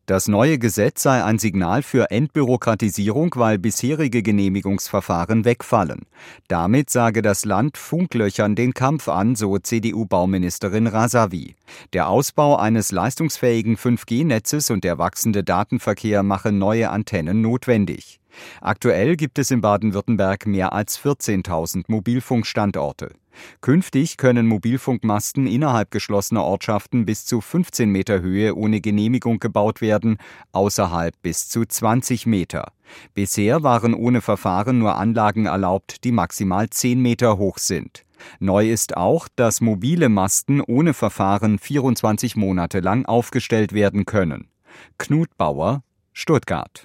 Das neue Gesetz sei ein Signal für Entbürokratisierung, weil bisherige Genehmigungsverfahren wegfallen. Damit sage das Land Funklöchern den Kampf an, so CDU-Bauministerin Rasavi. Der Ausbau eines leistungsfähigen 5G-Netzes und der wachsende Datenverkehr machen neue Antennen notwendig. Aktuell gibt es in Baden-Württemberg mehr als 14.000 Mobilfunkstandorte. Künftig können Mobilfunkmasten innerhalb geschlossener Ortschaften bis zu 15 Meter Höhe ohne Genehmigung gebaut werden, außerhalb bis zu 20 Meter. Bisher waren ohne Verfahren nur Anlagen erlaubt, die maximal 10 Meter hoch sind. Neu ist auch, dass mobile Masten ohne Verfahren 24 Monate lang aufgestellt werden können. Knut Bauer, Stuttgart.